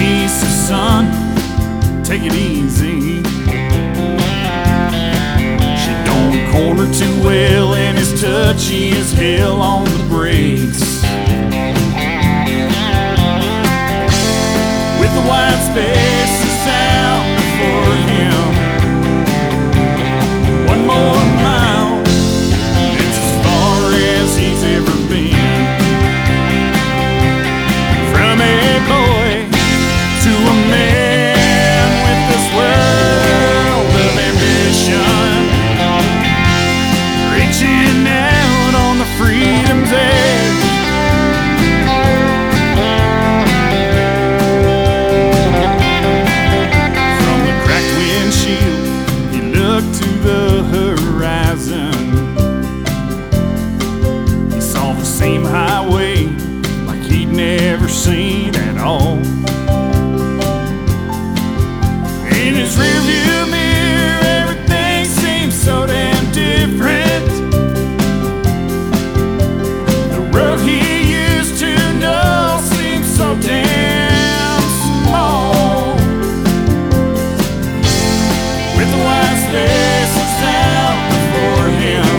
He says, son, take it easy. She don't corner too well, and is touchy as hell on the brakes. With the white spaces out before him, one more mile, it's as far as he's ever been. From a boy to a man with this world of ambition, reaching out on the freedom's edge. From the cracked windshield, he looked to the horizon. He saw the same highway like he'd never seen at all. In his rearview mirror, everything seems so damn different. The road he used to know seems so damn small. With the white spaces out before him,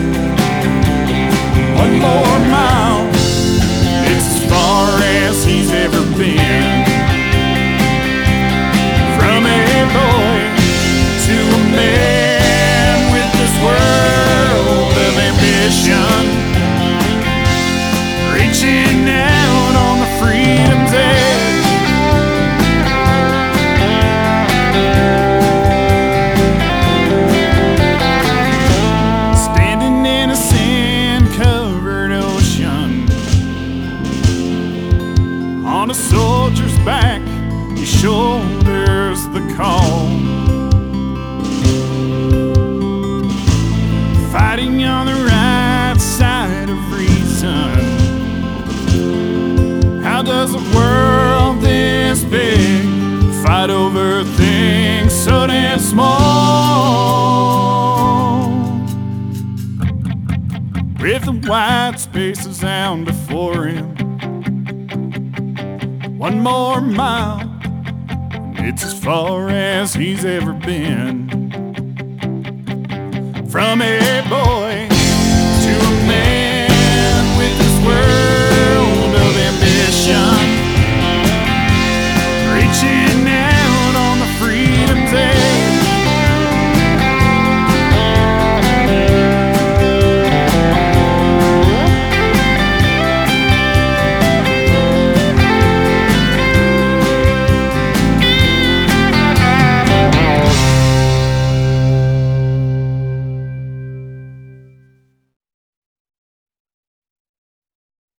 one more mile, it's as far as he's ever been. From a boy to a man with this world of ambition, reaching out on the freedom's edge. Standing in a sand-covered ocean, on a soldier's back, he shoulders the call. Fighting on the right side of reason. How does a world this big fight over things so damn small? With the white spaces out before him, one more mile, it's as far as he's ever been. From a boy